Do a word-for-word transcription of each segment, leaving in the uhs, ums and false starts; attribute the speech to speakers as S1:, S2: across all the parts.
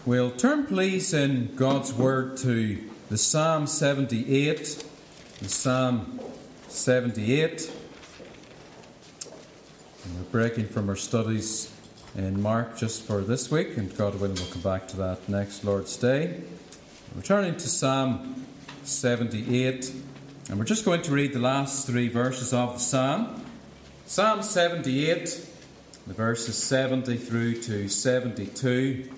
S1: We'll turn please in God's Word to the Psalm seventy-eight. The Psalm seventy-eight. And we're breaking from our studies in Mark just for this week, and God willing we'll come back to that next Lord's Day. We're turning to Psalm seventy-eight, and we're just going to read the last three verses of the Psalm. Psalm seventy-eight, the verses seventy through to seventy-two.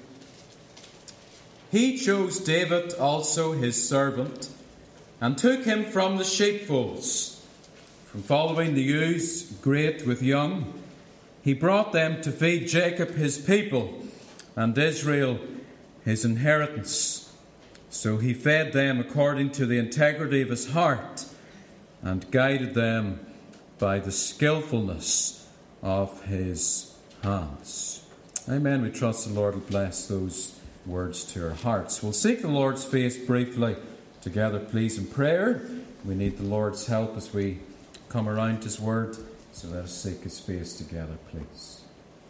S1: He chose David also his servant, and took him from the sheepfolds, from following the ewes great with young. He brought them to feed Jacob his people, and Israel his inheritance. So he fed them according to the integrity of his heart, and guided them by the skillfulness of his hands. Amen. We trust the Lord will bless those words to our hearts. We'll seek the Lord's face briefly together, please, in prayer. We need the Lord's help as we come around his word, so let us seek his face together, please.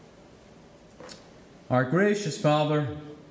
S1: Our gracious Father,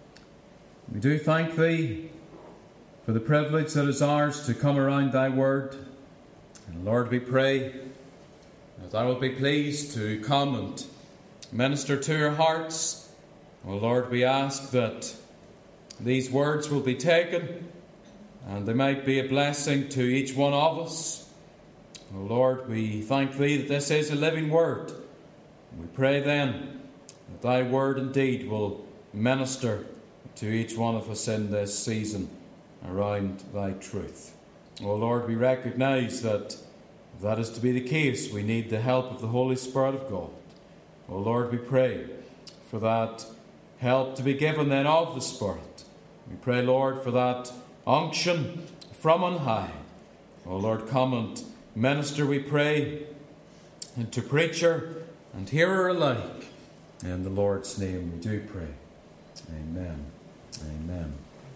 S1: we do thank thee for the privilege that is ours to come around thy word. And Lord, we pray that thou wilt be pleased to come and minister to our hearts. Oh Lord, we ask that these words will be taken and they might be a blessing to each one of us. Oh Lord, we thank thee that this is a living word. We pray then that thy word indeed will minister to each one of us in this season around thy truth. Oh Lord, we recognize that if that is to be the case, we need the help of the Holy Spirit of God. Oh Lord, we pray for that help to be given then of the Spirit. We pray, Lord, for that unction from on high. Oh Lord, come and minister, we pray, and to preacher and hearer alike. In the Lord's name we do pray. Amen. Amen.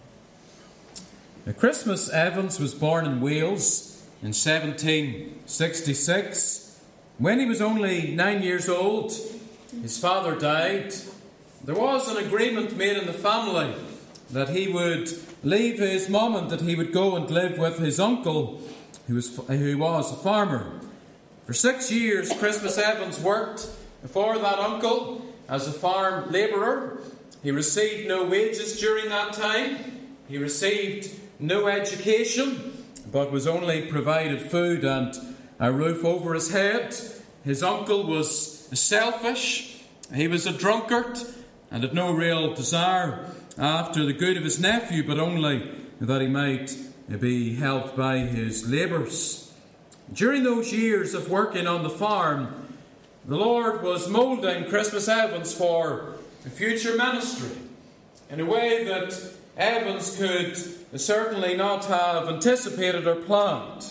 S1: Now, Christmas Evans was born in Wales in seventeen sixty-six. When he was only nine years old, his father died. There was an agreement made in the family that he would leave his mum and that he would go and live with his uncle, who was, who was a farmer. For six years, Christmas Evans worked for that uncle as a farm labourer. He received no wages during that time. He received no education, but was only provided food and a roof over his head. His uncle was selfish. He was a drunkard and had no real desire after the good of his nephew, but only that he might be helped by his labours. During those years of working on the farm, the Lord was moulding Christmas Evans for a future ministry in a way that Evans could certainly not have anticipated or planned.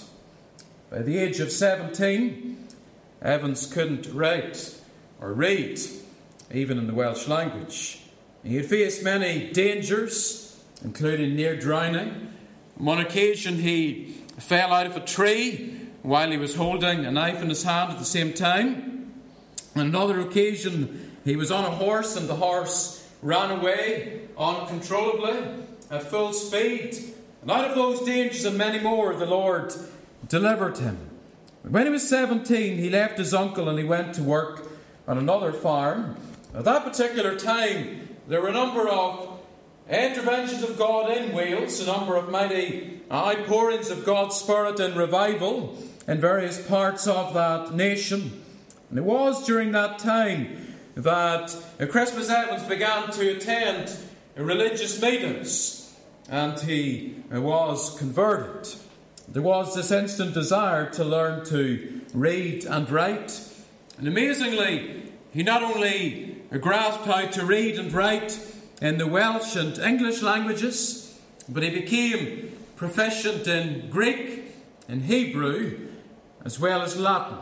S1: By the age of seventeen, Evans couldn't write or read, even in the Welsh language. He had faced many dangers, including near drowning. On one occasion he fell out of a tree while he was holding a knife in his hand at the same time. On another occasion he was on a horse and the horse ran away uncontrollably at full speed. And out of those dangers and many more, the Lord delivered him. When he was seventeen, he left his uncle and he went to work on another farm. At that particular time, there were a number of interventions of God in Wales, a number of mighty outpourings of God's Spirit in revival in various parts of that nation. And it was during that time that Christmas Evans began to attend religious meetings, and he was converted. There was this instant desire to learn to read and write. And amazingly, he not only grasped how to read and write in the Welsh and English languages, but he became proficient in Greek and Hebrew, as well as Latin.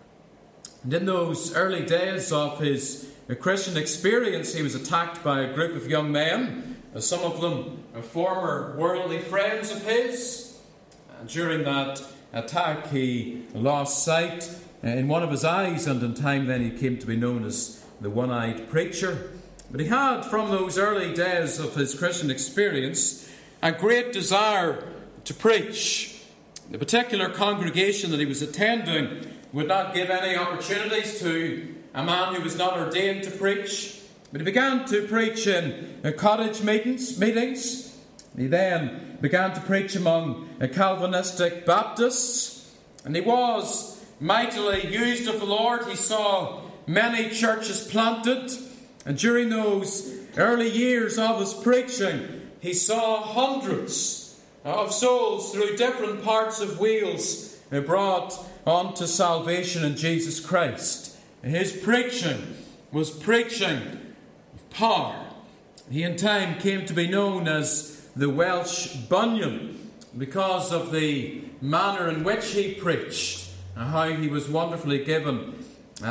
S1: And in those early days of his Christian experience, he was attacked by a group of young men, some of them former worldly friends of his. And during that attack, he lost sight in one of his eyes, and in time then he came to be known as the one-eyed preacher. But he had, from those early days of his Christian experience, a great desire to preach. The particular congregation that he was attending would not give any opportunities to a man who was not ordained to preach. But he began to preach in cottage meetings. meetings. He then began to preach among Calvinistic Baptists. And he was mightily used of the Lord. He saw many churches planted. And during those early years of his preaching, he saw hundreds of souls through different parts of Wales brought unto salvation in Jesus Christ. His preaching was preaching of power. He in time came to be known as the Welsh Bunyan because of the manner in which he preached and how he was wonderfully given a,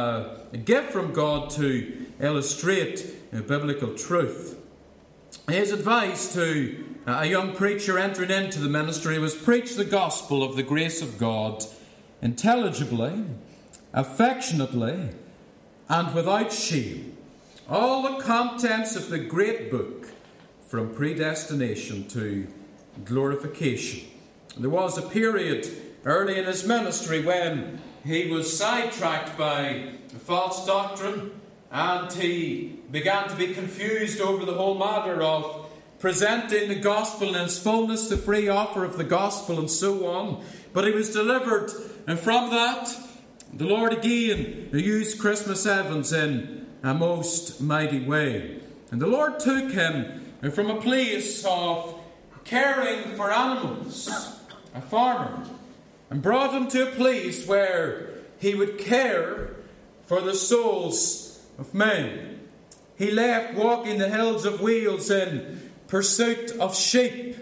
S1: a gift from God to illustrate biblical truth. His advice to a young preacher entering into the ministry was preach the gospel of the grace of God intelligibly, affectionately, and without shame. All the contents of the great book from predestination to glorification. There was a period early in his ministry when he was sidetracked by false doctrine, and he began to be confused over the whole matter of presenting the gospel in its fullness, the free offer of the gospel, and so on. But he was delivered, and from that, the Lord again used Christmas Evans in a most mighty way. And the Lord took him from a place of caring for animals, a farmer, and brought him to a place where he would care for the souls of men. He left walking the hills of Wales in pursuit of sheep,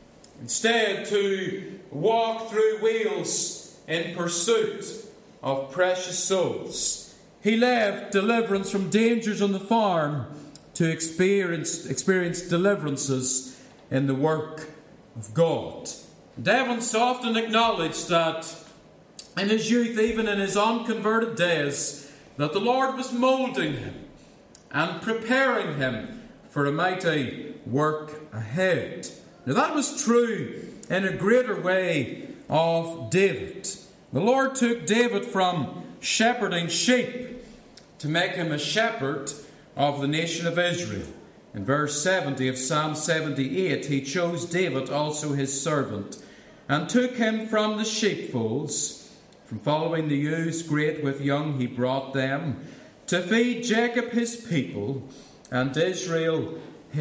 S1: instead to walk through Wales in pursuit of precious souls. He left deliverance from dangers on the farm to experience, experience deliverances in the work of God. And Evans often acknowledged that in his youth, even in his unconverted days, that the Lord was moulding him and preparing him for a mighty work ahead. Now that was true in a greater way of David. The Lord took David from shepherding sheep to make him a shepherd of the nation of Israel. In verse seventy of Psalm seventy-eight, he chose David, also his servant, and took him from the sheepfolds. From following the ewes great with young, he brought them to feed Jacob his people and Israel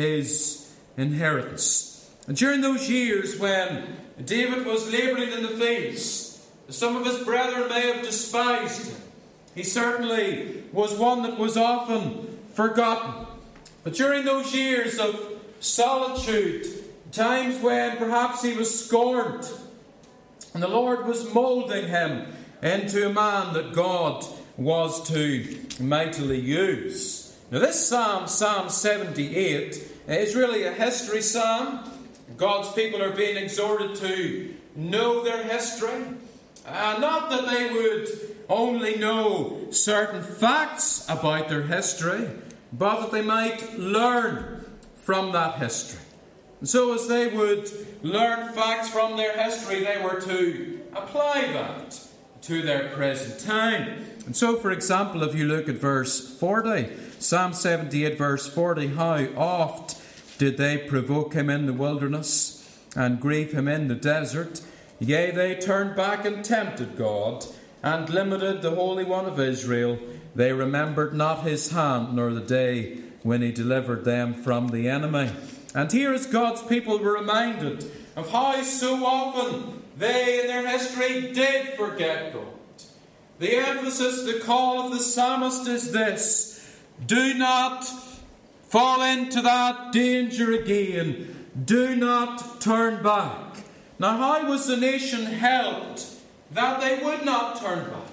S1: his inheritance. And during those years when David was labouring in the fields, some of his brethren may have despised him. He certainly was one that was often forgotten. But during those years of solitude, times when perhaps he was scorned, and the Lord was moulding him into a man that God was to mightily use. Now this psalm, Psalm seventy-eight, is really a history psalm. God's people are being exhorted to know their history. Uh, not that they would only know certain facts about their history, but that they might learn from that history. And so as they would learn facts from their history, they were to apply that to their present time. And so, for example, if you look at verse forty, Psalm seventy-eight, verse forty, how oft did they provoke him in the wilderness and grieve him in the desert? Yea, they turned back and tempted God and limited the Holy One of Israel. They remembered not his hand, nor the day when he delivered them from the enemy. And here is God's people were reminded of how so often they in their history did forget God. The emphasis, the call of the psalmist is this: do not fall into that danger again. Do not turn back. Now, how was the nation helped that they would not turn back?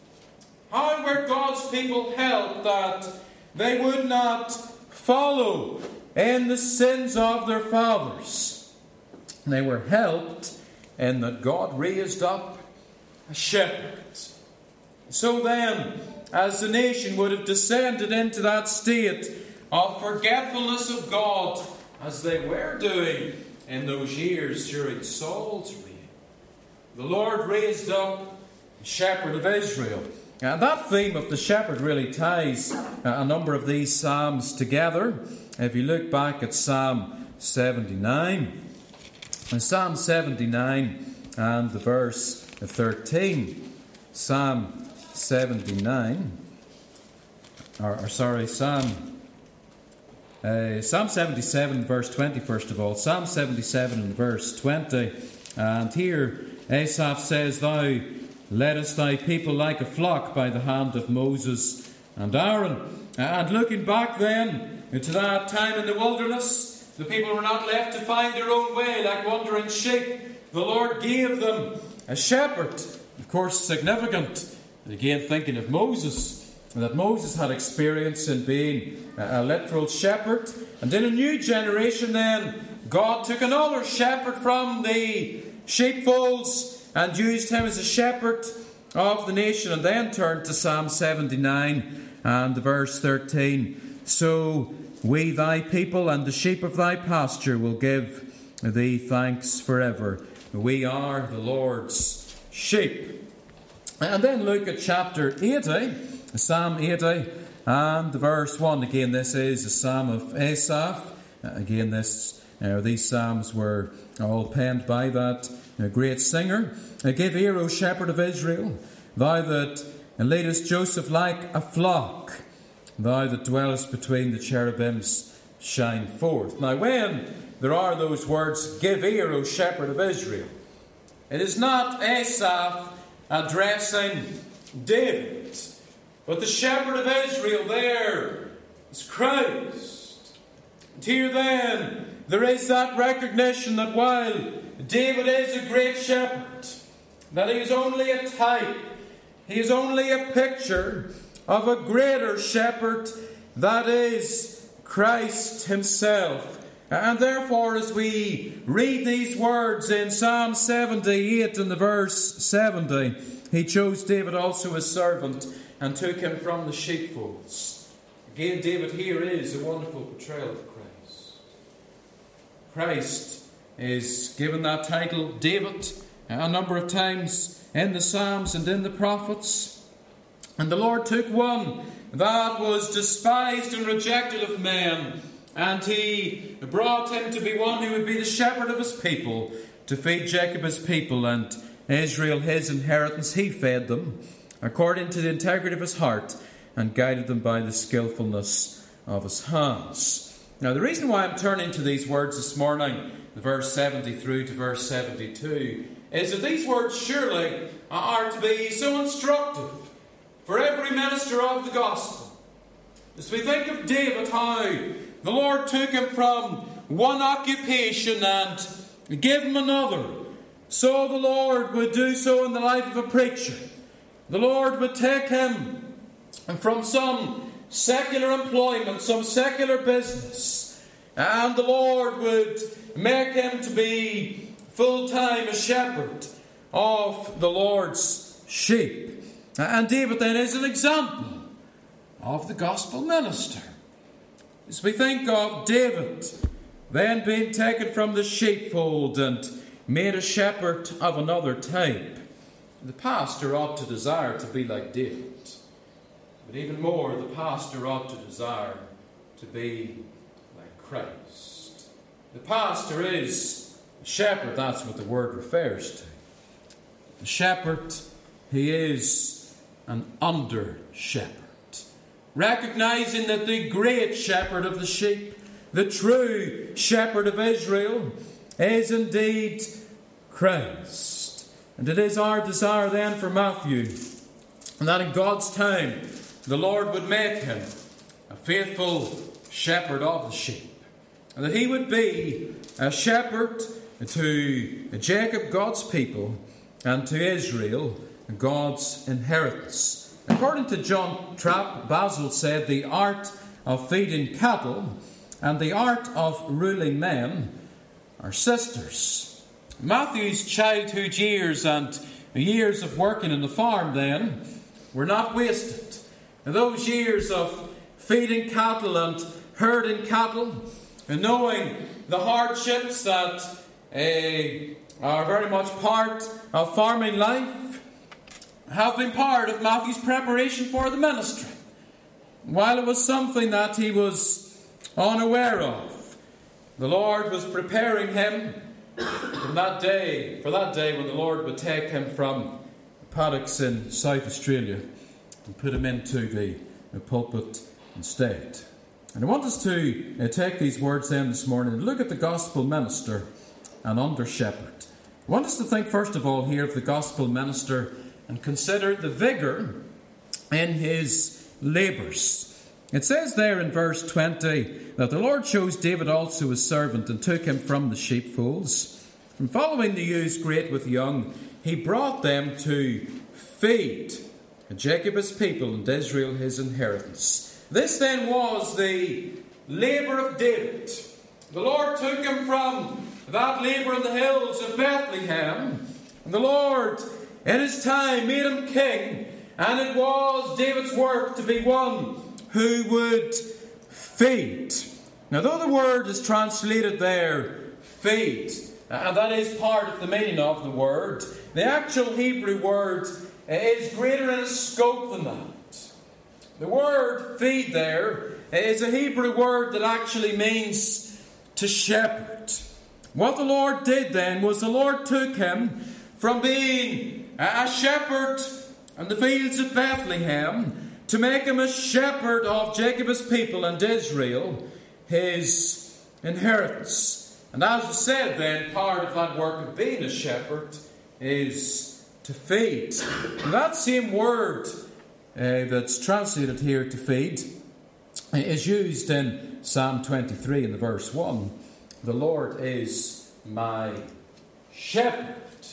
S1: How were God's people helped that they would not follow in the sins of their fathers? They were helped in that God raised up a shepherd. So then, as the nation would have descended into that state of forgetfulness of God, as they were doing in those years during Saul's reign. The Lord raised up the shepherd of Israel. And that theme of the shepherd really ties a number of these psalms together. If you look back at Psalm seventy-nine, in Psalm seventy-nine and the verse thirteen, Psalm seventy-nine, or, or sorry, Psalm uh, Psalm seventy-seven, verse twenty, first of all. Psalm seventy-seven and verse twenty. And here Asaph says, Thou leddest thy people like a flock by the hand of Moses and Aaron. And looking back then to that time in the wilderness, the people were not left to find their own way like wandering sheep. The Lord gave them a shepherd. Of course, significant. And again, thinking of Moses, that Moses had experience in being a literal shepherd. And in a new generation then, God took another shepherd from the sheepfolds and used him as a shepherd of the nation. And then turned to Psalm seventy-nine and verse thirteen. So we thy people and the sheep of thy pasture will give thee thanks forever. We are the Lord's sheep. And then look at chapter eighty, Psalm eighty and verse one. Again, this is a psalm of Asaph. Again, this uh, these psalms were all penned by that uh, great singer. Give ear, O shepherd of Israel, thou that leadest Joseph like a flock, thou that dwellest between the cherubims, shine forth. Now, when there are those words, give ear, O shepherd of Israel, it is not Asaph addressing David, but the shepherd of Israel there is Christ. And here then, there is that recognition that while David is a great shepherd, that he is only a type, he is only a picture of a greater shepherd, that is Christ himself. And therefore, as we read these words in Psalm seventy-eight and the verse seventy, he chose David also his servant and took him from the sheepfolds. Again, David here is a wonderful portrayal of Christ. Christ is given that title, David, a number of times in the Psalms and in the prophets. And the Lord took one that was despised and rejected of men, and he brought him to be one who would be the shepherd of his people, to feed Jacob his people and Israel his inheritance. He fed them according to the integrity of his heart and guided them by the skillfulness of his hands. Now, the reason why I'm turning to these words this morning, verse seventy through to verse seventy-two, is that these words surely are to be so instructive for every minister of the gospel. As we think of David, how the Lord took him from one occupation and gave him another, so the Lord would do so in the life of a preacher. The Lord would take him from some secular employment, some secular business, and the Lord would make him to be full-time a shepherd of the Lord's sheep. And David then is an example of the gospel minister. As we think of David then being taken from the sheepfold and made a shepherd of another type, the pastor ought to desire to be like David. But even more, the pastor ought to desire to be like Christ. The pastor is a shepherd, that's what the word refers to. The shepherd, he is an under-shepherd, recognizing that the great shepherd of the sheep, the true shepherd of Israel, is indeed Christ. And it is our desire then for Matthew that in God's time the Lord would make him a faithful shepherd of the sheep, and that he would be a shepherd to Jacob, God's people, and to Israel, God's inheritance. According to John Trapp, Basil said the art of feeding cattle and the art of ruling men are sisters. Matthew's childhood years and years of working in the farm then were not wasted. Those years of feeding cattle and herding cattle, and knowing the hardships that uh, are very much part of farming life, have been part of Matthew's preparation for the ministry. While it was something that he was unaware of, the Lord was preparing him from that day, for that day when the Lord would take him from paddocks in South Australia and put him into the, the pulpit instead. And I want us to uh, take these words then this morning and look at the gospel minister and under shepherd. I want us to think first of all here of the gospel minister and consider the vigour in his labours. It says there in verse twenty that the Lord chose David also his servant and took him from the sheepfolds. From following the ewes great with young, he brought them to feed Jacob his people and Israel his inheritance. This then was the labour of David. The Lord took him from that labour in the hills of Bethlehem, and the Lord in his time made him king, and it was David's work to be one who would feed. Now, though the word is translated there, feed, and that is part of the meaning of the word, the actual Hebrew word is greater in its scope than that. The word feed there is a Hebrew word that actually means to shepherd. What the Lord did then was the Lord took him from being a shepherd in the fields of Bethlehem to make him a shepherd of Jacob his people and Israel his inheritance. And as I said then, part of that work of being a shepherd is to feed. And that same word uh, that's translated here to feed is used in Psalm twenty-three in the verse one. The Lord is my shepherd.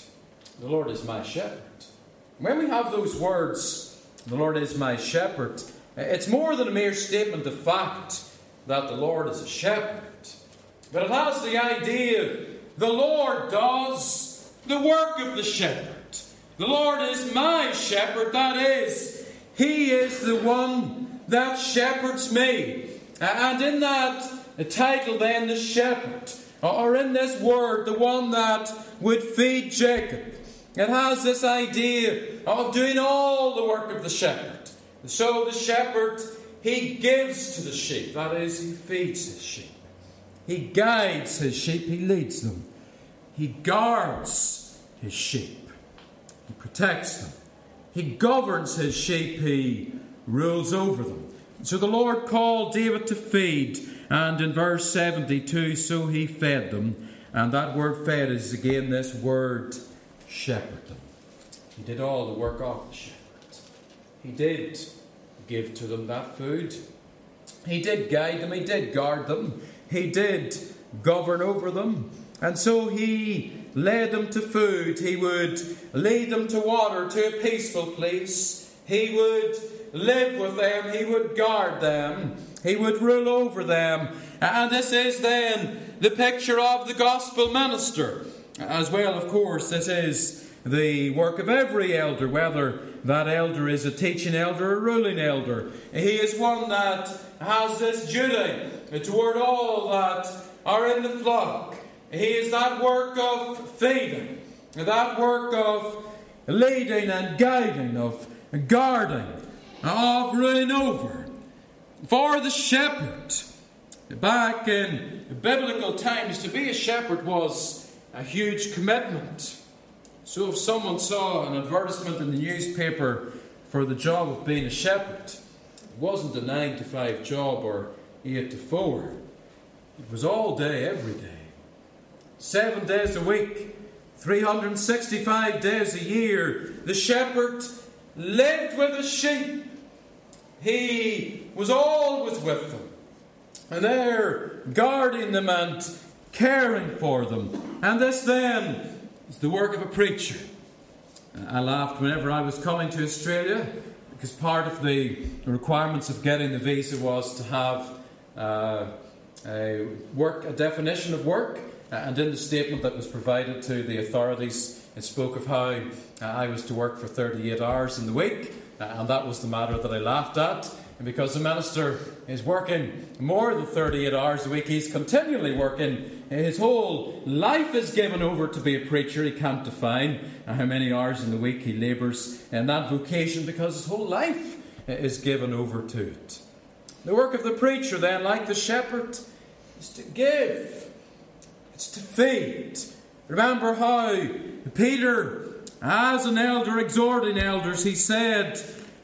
S1: The Lord is my shepherd. When we have those words, the Lord is my shepherd, it's more than a mere statement of fact that the Lord is a shepherd. But it has the idea the Lord does the work of the shepherd. The Lord is my shepherd, that is, He is the one that shepherds me. And in that title then, the shepherd, or in this word, the one that would feed Jacob, it has this idea of doing all the work of the shepherd. So the shepherd, he gives to the sheep, that is, he feeds his sheep. He guides his sheep, he leads them. He guards his sheep. He protects them. He governs his sheep. He rules over them. So the Lord called David to feed. And in verse seventy-two, so he fed them. And that word fed is again this word shepherd them. He did all the work of the shepherd. He did give to them that food. He did guide them. He did guard them. He did govern over them. And so he led them to food. He would lead them to water, to a peaceful place. He would live with them. He would guard them. He would rule over them. And this is then the picture of the gospel minister. As well, of course, this is the work of every elder, whether that elder is a teaching elder or a ruling elder. He is one that has this duty toward all that are in the flock. He is that work of feeding, that work of leading and guiding, of guarding, of ruling over. For the shepherd, back in biblical times, to be a shepherd was a huge commitment. So if someone saw an advertisement in the newspaper for the job of being a shepherd, it wasn't a nine to five job or eight to four. It was all day, every day. Seven days a week, three hundred sixty-five days a year. The shepherd lived with his sheep. He was always with them. And there, guarding them and caring for them. And this then is the work of a preacher. I laughed whenever I was coming to Australia, because part of the requirements of getting the visa was to have uh, a work, a definition of work. And in the statement that was provided to the authorities, it spoke of how I was to work for thirty-eight hours in the week. And that was the matter that I laughed at. And because the minister is working more than thirty-eight hours a week, he's continually working. His whole life is given over to be a preacher. He can't define how many hours in the week he labours in that vocation, because his whole life is given over to it. The work of the preacher, then, like the shepherd, is to give. It's to feed. Remember how Peter, as an elder exhorting elders, he said,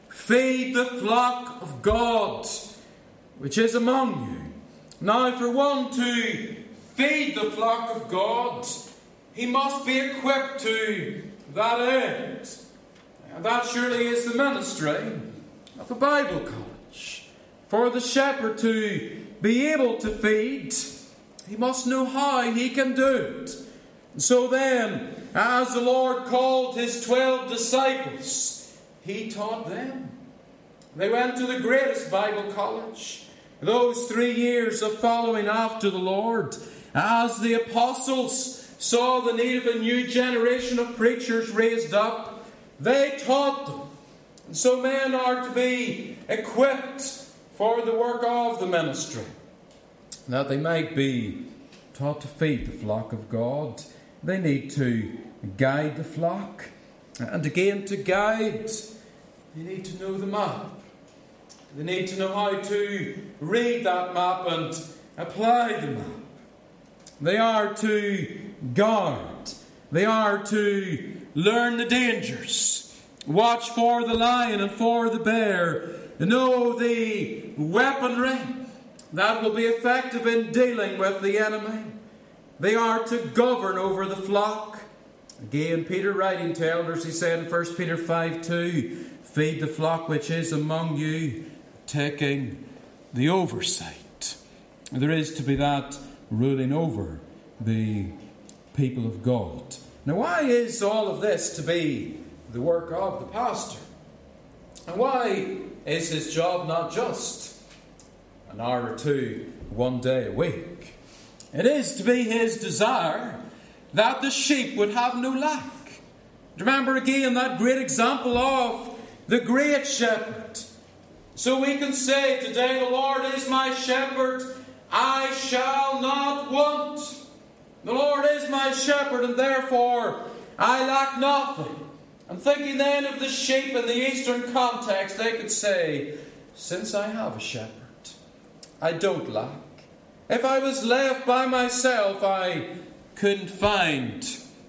S1: "Feed the flock of God, which is among you." Now, for one to feed the flock of God, he must be equipped to that end. And that surely is the ministry of a Bible college. For the shepherd to be able to feed, he must know how he can do it. And so then, as the Lord called his twelve disciples, he taught them. They went to the greatest Bible college. Those three years of following after the Lord, as the apostles saw the need of a new generation of preachers raised up, they taught them. And so men are to be equipped for the work of the ministry, that they might be taught to feed the flock of God. They need to guide the flock. And again, to guide, they need to know the map. They need to know how to read that map and apply the map. They are to guard. They are to learn the dangers. Watch for the lion and for the bear. Know the weaponry that will be effective in dealing with the enemy. They are to govern over the flock. Again, Peter writing to elders, he said in First Peter five two, "Feed the flock which is among you, taking the oversight." There is to be that ruling over the people of God. Now, why is all of this to be the work of the pastor? And why is his job not just an hour or two, one day a week? It is to be his desire that the sheep would have no lack. Remember again that great example of the great shepherd. So we can say today, "The Lord is my shepherd, I shall not want." The Lord is my shepherd, and therefore I lack nothing. And thinking then of the sheep in the Eastern context, they could say, "Since I have a shepherd, I don't lack. If I was left by myself, I couldn't find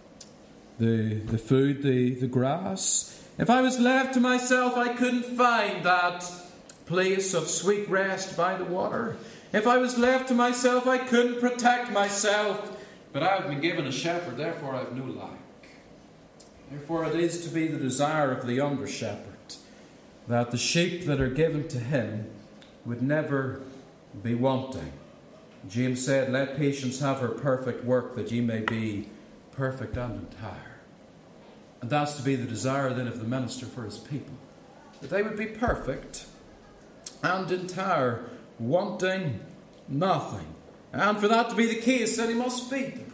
S1: the, the food, the, the grass. If I was left to myself, I couldn't find that place of sweet rest by the water. If I was left to myself, I couldn't protect myself. But I have been given a shepherd, therefore I have no lack." Therefore it is to be the desire of the under shepherd that the sheep that are given to him would never be wanting. James said, "Let patience have her perfect work, that ye may be perfect and entire." And that's to be the desire then of the minister for his people, that they would be perfect and entire, wanting nothing. And for that to be the case, then he must feed them.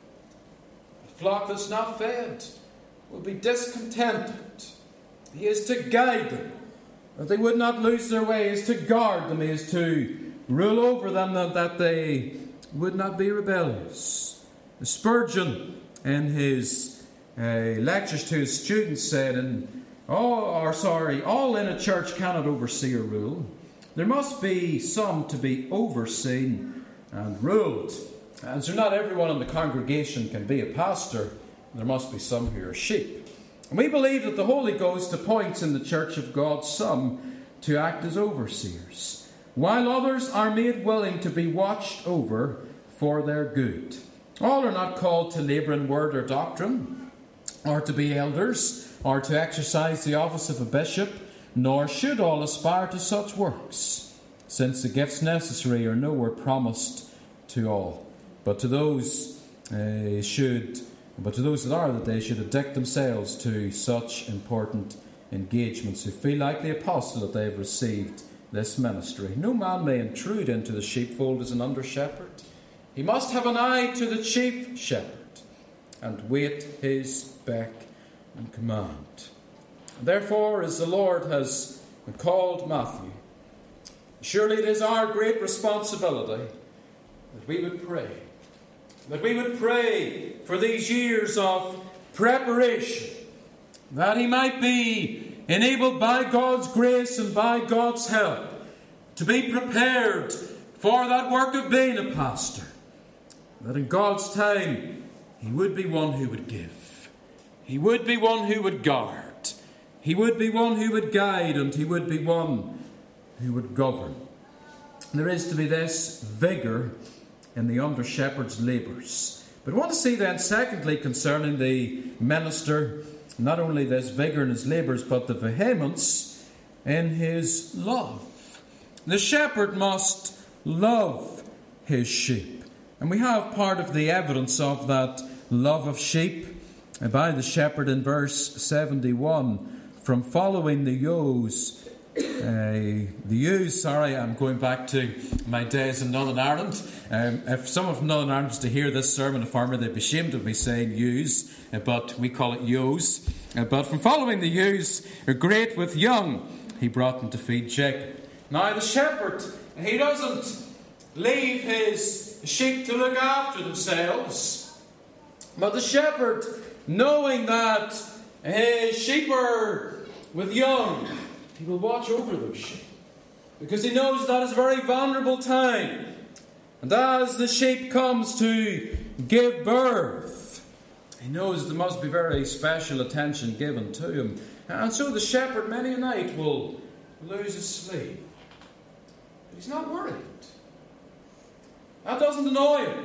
S1: The flock that's not fed will be discontented. He is to guide them, that they would not lose their way. He is to guard them. He is to rule over them, that they would not be rebellious. Spurgeon, in his uh, lectures to his students, said, and all, or sorry, all in a church cannot oversee or rule. There must be some to be overseen and ruled. And so not everyone in the congregation can be a pastor. There must be some who are sheep. And we believe that the Holy Ghost appoints in the church of God some to act as overseers, while others are made willing to be watched over for their good. All are not called to labour in word or doctrine, or to be elders, or to exercise the office of a bishop, nor should all aspire to such works, since the gifts necessary are nowhere promised to all. But to those uh, should, but to those that are, that they should addict themselves to such important engagements, who feel like the apostle that they have received this ministry. No man may intrude into the sheepfold as an under shepherd. He must have an eye to the chief shepherd and wait his beck and command. Therefore, as the Lord has called Matthew Surely it is our great responsibility that we would pray. That we would pray for these years of preparation, that he might be enabled by God's grace and by God's help to be prepared for that work of being a pastor. That in God's time he would be one who would give. He would be one who would guard. He would be one who would guide, and he would be one who would govern. There is to be this vigour in the under-shepherd's labours. But I want to see then, secondly, concerning the minister, not only this vigour in his labours, but the vehemence in his love. The shepherd must love his sheep. And we have part of the evidence of that love of sheep by the shepherd in verse seventy-one. From following the ewes, uh, the ewes, sorry, I'm going back to my days in Northern Ireland. Um, if someone from Northern Ireland was to hear this sermon, a farmer, they'd be ashamed of me saying ewes, uh, but we call it ewes. Uh, but from following the ewes, are great with young, he brought them to feed Jacob. Now the shepherd, he doesn't leave his sheep to look after themselves, but the shepherd, knowing that his sheep are with young, he will watch over those sheep, because he knows that is a very vulnerable time. And as the sheep comes to give birth, he knows there must be very special attention given to him. And so the shepherd many a night will lose his sleep. But he's not worried. That doesn't annoy him,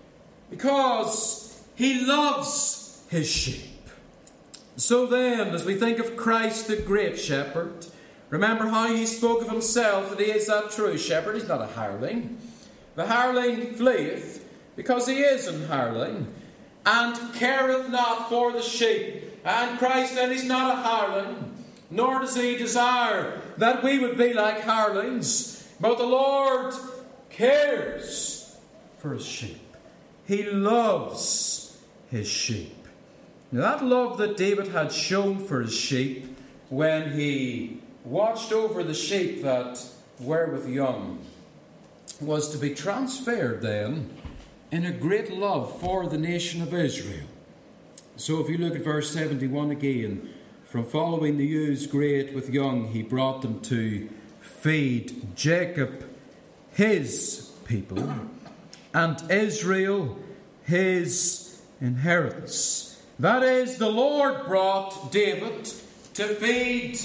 S1: because he loves his sheep. So then, as we think of Christ the great shepherd, remember how he spoke of himself, that he is that true shepherd. He's not a hireling. The hireling fleeth, because he is an hireling, and careth not for the sheep. And Christ then is not a hireling, nor does he desire that we would be like hirelings, but the Lord cares for his sheep. He loves his sheep. Now, that love that David had shown for his sheep when he watched over the sheep that were with young was to be transferred then in a great love for the nation of Israel. So if you look at verse seventy-one again, from following the ewes great with young, he brought them to feed Jacob his people and Israel his inheritance. That is, the Lord brought David to feed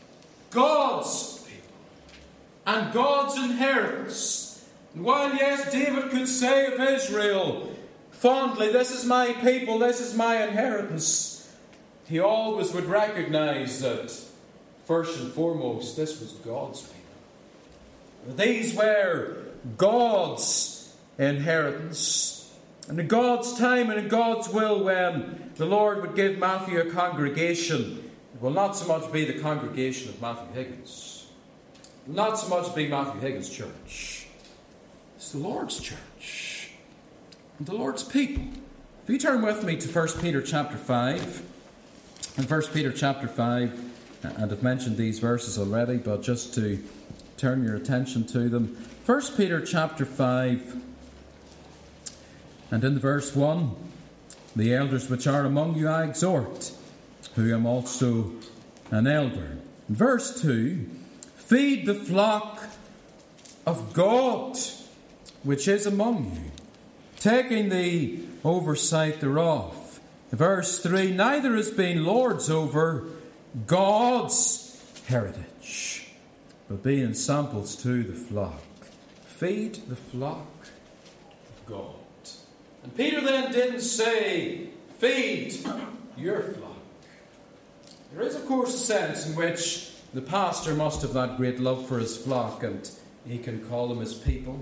S1: God's people and God's inheritance. And while, yes, David could say of Israel fondly, "This is my people, this is my inheritance," he always would recognize that, first and foremost, this was God's people. These were God's inheritance. And in God's time and in God's will, when the Lord would give Matthew a congregation, it will not so much be the congregation of Matthew Higgins. It will not so much be Matthew Higgins' church. It's the Lord's church. And the Lord's people. If you turn with me to First Peter chapter five. In First Peter chapter five, and I've mentioned these verses already, but just to turn your attention to them. First Peter chapter five. And in the verse one, the elders which are among you I exhort, who am also an elder. In verse two, feed the flock of God which is among you, taking the oversight thereof. In verse three, neither has been lords over God's heritage, but being samples to the flock. Feed the flock of God. And Peter then didn't say, feed your flock. There is, of course, a sense in which the pastor must have that great love for his flock, and he can call them his people.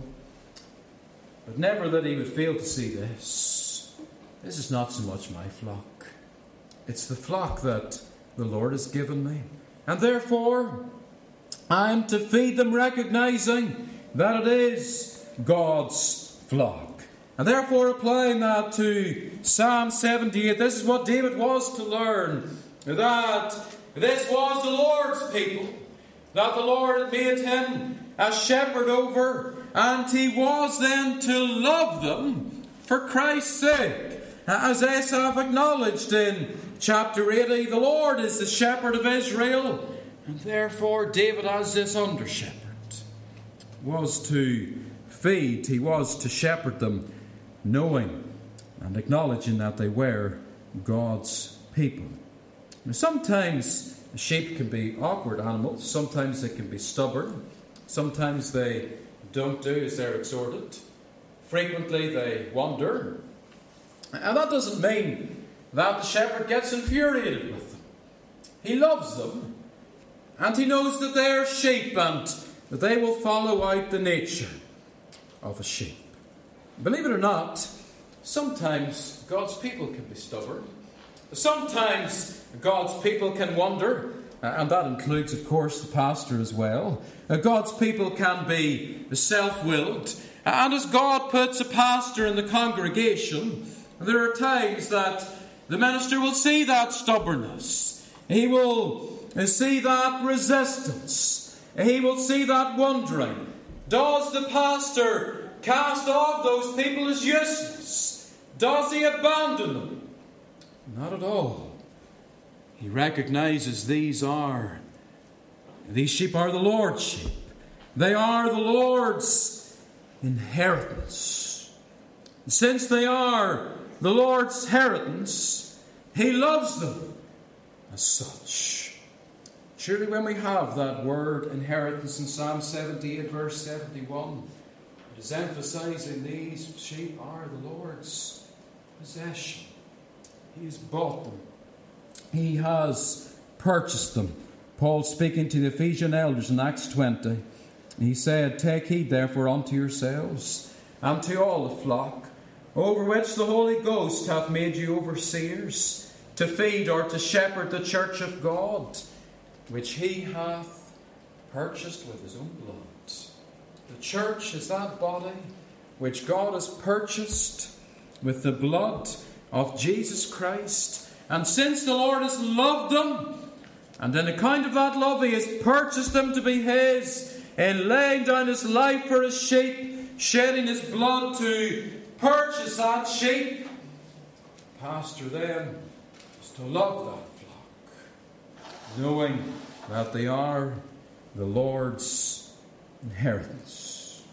S1: But never that he would fail to see this. This is not so much my flock. It's the flock that the Lord has given me. And therefore, I am to feed them, recognizing that it is God's flock. And therefore, applying that to Psalm seventy-eight, this is what David was to learn, that this was the Lord's people, that the Lord had made him a shepherd over, and he was then to love them for Christ's sake. As Asaph acknowledged in chapter eighty, the Lord is the shepherd of Israel, and therefore David, as this under shepherd, was to feed, he was to shepherd them, knowing and acknowledging that they were God's people. Now, sometimes sheep can be awkward animals, sometimes they can be stubborn, sometimes they don't do as they're exhorted, frequently they wander, and that doesn't mean that the shepherd gets infuriated with them. He loves them, and he knows that they are sheep and that they will follow out the nature of a sheep. Believe it or not, sometimes God's people can be stubborn. Sometimes God's people can wander, and that includes, of course, the pastor as well. God's people can be self-willed, and as God puts a pastor in the congregation, there are times that the minister will see that stubbornness. He will see that resistance. He will see that wandering. Does the pastor cast off those people as useless? Does he abandon them? Not at all. He recognizes these are, these sheep are the Lord's sheep. They are the Lord's inheritance. Since they are the Lord's inheritance, he loves them as such. Surely when we have that word inheritance in Psalm seventy-eight verse seventy-one, it is emphasizing these sheep are the Lord's possession. He has bought them. He has purchased them. Paul, speaking to the Ephesian elders in Acts twenty, he said, "Take heed therefore unto yourselves and to all the flock, over which the Holy Ghost hath made you overseers, to feed or to shepherd the church of God, which he hath purchased with his own blood." The church is that body which God has purchased with the blood of Jesus Christ. And since the Lord has loved them, and in account of that love he has purchased them to be his, in laying down his life for his sheep, shedding his blood to purchase that sheep, pastor then is to love that flock, knowing that they are the Lord's inheritance.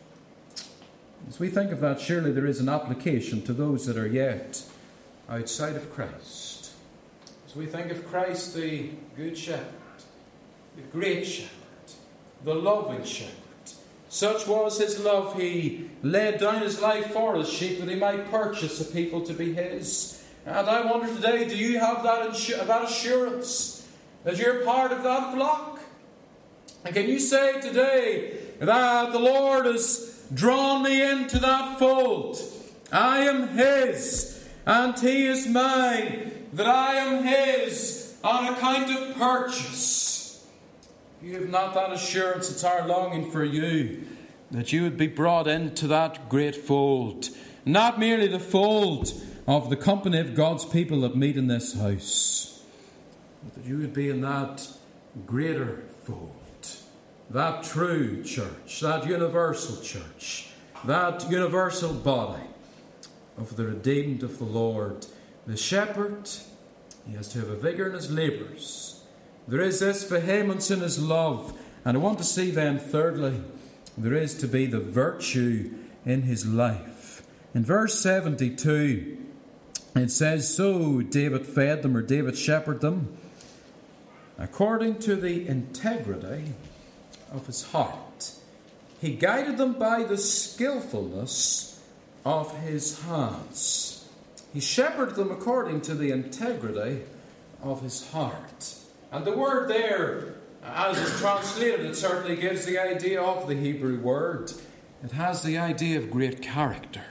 S1: As we think of that, surely there is an application to those that are yet outside of Christ. As we think of Christ, the good shepherd, the great shepherd, the loving shepherd, such was his love, he laid down his life for his sheep that he might purchase a people to be his. And I wonder today, do you have that, insu- that assurance that you're part of that flock? And can you say today that the Lord has drawn me into that fold? I am his, and he is mine, that I am his on account of purchase. If you have not that assurance, it's our longing for you that you would be brought into that great fold. Not merely the fold of the company of God's people that meet in this house, but that you would be in that greater fold, that true church, that universal church, that universal body of the redeemed of the Lord. The shepherd, he has to have a vigour in his labours. There is this vehemence in his love. And I want to see then, thirdly, there is to be the virtue in his life. In verse seventy-two, it says, "So David fed them," or David shepherded them, "according to the integrity of his heart. He guided them by the skillfulness of his hands." He shepherded them according to the integrity of his heart. And the word there, as it's translated, it certainly gives the idea of the Hebrew word. It has the idea of great character,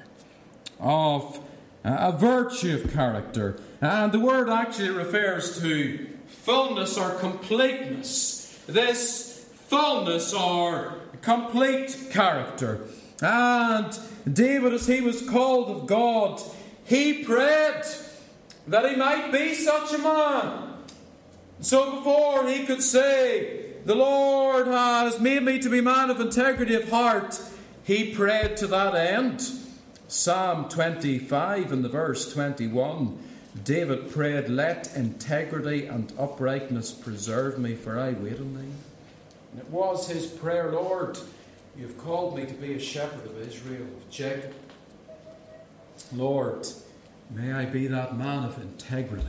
S1: of a virtue of character. And the word actually refers to fullness or completeness. This fullness or complete character. And David, as he was called of God, he prayed that he might be such a man. So before he could say the Lord has made me to be a man of integrity of heart. He prayed to that end. Psalm twenty-five and the verse twenty-one, David prayed, let integrity and uprightness preserve me, for I wait on thee. And it was his prayer, Lord, you have called me to be a shepherd of Israel, of Jacob. Lord, may I be that man of integrity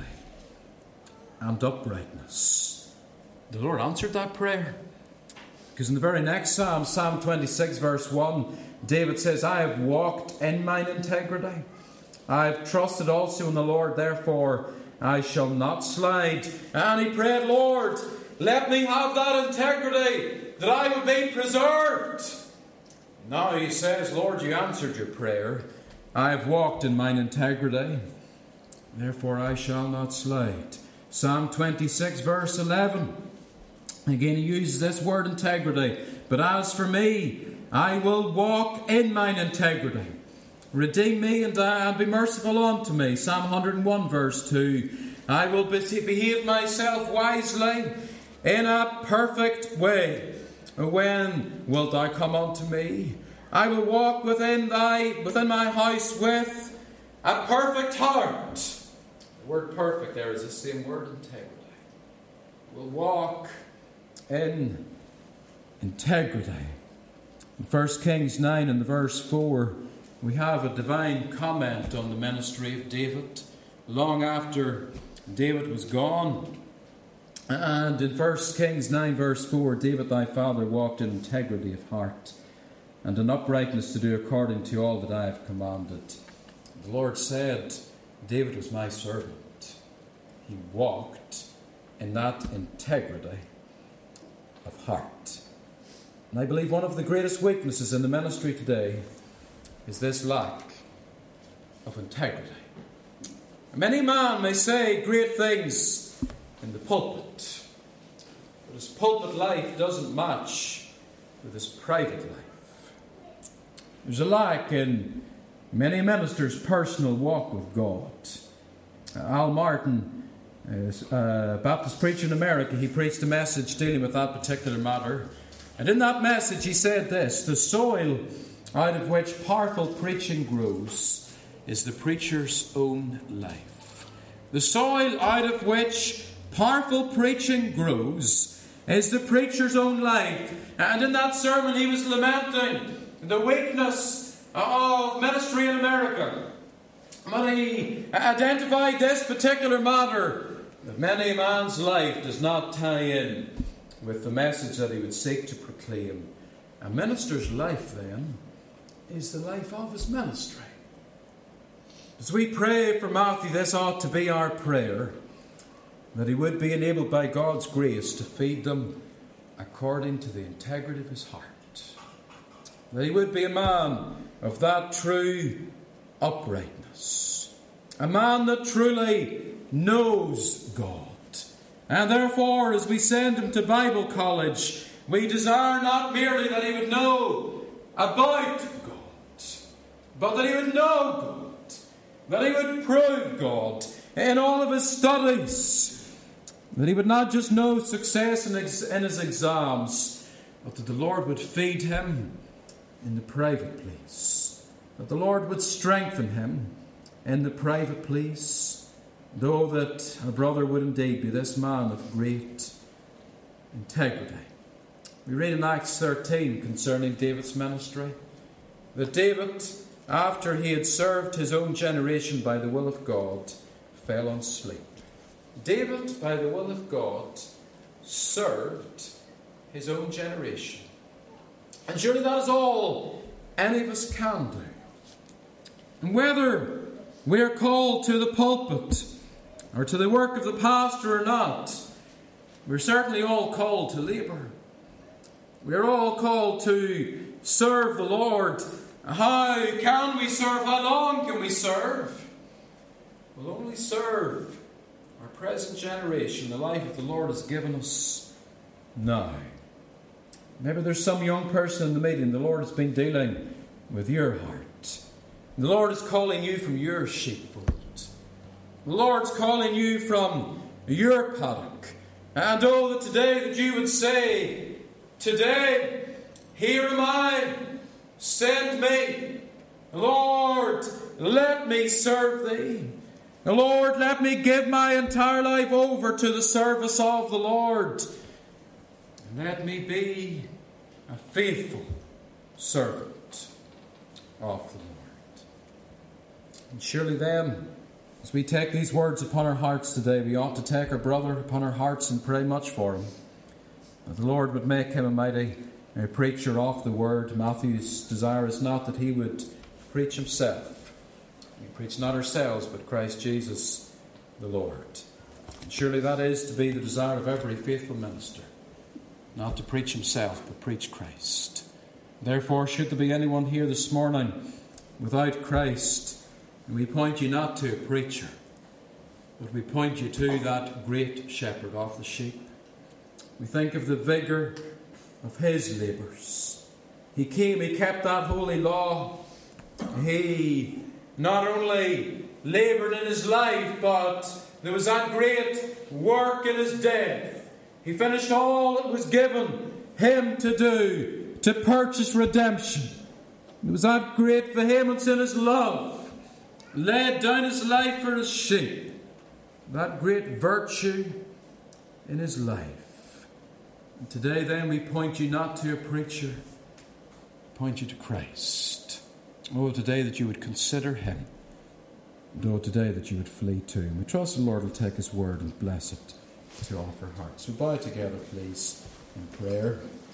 S1: and uprightness. The Lord answered that prayer. Because in the very next Psalm, Psalm twenty-six, verse one, David says, I have walked in mine integrity. I have trusted also in the Lord, therefore I shall not slide. And he prayed, Lord, let me have that integrity, that I would be preserved. Now he says, Lord, you answered your prayer. I have walked in mine integrity, therefore I shall not slide. Psalm twenty-six, verse eleven. Again, he uses this word integrity. But as for me, I will walk in mine integrity. Redeem me and, uh, and be merciful unto me. Psalm one hundred one, verse two. I will behave myself wisely in a perfect way. When wilt thou come unto me? I will walk within thy within my house with a perfect heart. The word perfect there is the same word, integrity. We'll walk in integrity. In First Kings nine and the verse four, we have a divine comment on the ministry of David long after David was gone. And in First Kings nine verse four, David thy father walked in integrity of heart and in uprightness to do according to all that I have commanded. The Lord said, David was my servant. He walked in that integrity of heart. And I believe one of the greatest weaknesses in the ministry today is this lack of integrity. Many man may say great things in the pulpit, but his pulpit life doesn't match with his private life. There's a lack in many ministers' personal walk with God. Uh, Al Martin, uh, a Baptist preacher in America, he preached a message dealing with that particular matter. And in that message he said this: the soil out of which powerful preaching grows is the preacher's own life. The soil out of which powerful preaching grows is the preacher's own life. And in that sermon he was lamenting the weakness of ministry in America. But he identified this particular matter, that many a man's life does not tie in with the message that he would seek to proclaim. A minister's life, then, is the life of his ministry. As we pray for Matthew, this ought to be our prayer, that he would be enabled by God's grace to feed them according to the integrity of his heart. That he would be a man of that true uprightness. A man that truly knows God. And therefore, as we send him to Bible college, we desire not merely that he would know about God, but that he would know God. That he would prove God in all of his studies. That he would not just know success in his exams, but that the Lord would feed him in the private place. That the Lord would strengthen him in the private place. Though that our brother would indeed be this man of great integrity. We read in Acts thirteen concerning David's ministry, that David, after he had served his own generation by the will of God, fell on sleep. David, by the will of God, served his own generation. And surely that is all any of us can do. And whether we are called to the pulpit or to the work of the pastor or not, we're certainly all called to labour. We're all called to serve the Lord. How can we serve? How long can we serve? We'll only serve our present generation, the life that the Lord has given us now. Maybe there's some young person in the meeting. The Lord has been dealing with your heart. The Lord is calling you from your sheepfold. The Lord's calling you from your paddock And oh, that today that you would say, today, here am I, send me. Lord, let me serve thee. Lord, let me give my entire life over to the service of the Lord. And let me be a faithful servant of the Lord. And surely then, as we take these words upon our hearts today, we ought to take our brother upon our hearts and pray much for him, that the Lord would make him a mighty a preacher of the word. Matthew's desire is not that he would preach himself. We preach not ourselves, but Christ Jesus the Lord. And surely that is to be the desire of every faithful minister, not to preach himself, but preach Christ. Therefore, should there be anyone here this morning without Christ, and we point you not to a preacher, but we point you to that great shepherd of the sheep. We think of the vigour of his labours. He came, he kept that holy law. He not only laboured in his life, but there was that great work in his death. He finished all that was given him to do, to purchase redemption. There was that great vehemence in his love, laid down his life for his sheep. That great virtue in his life. And today then we point you not to a preacher, point you to Christ. Oh, today that you would consider him. And oh, today that you would flee to him. We trust the Lord will take his word and bless it to all of our hearts. So bow together, please, in prayer.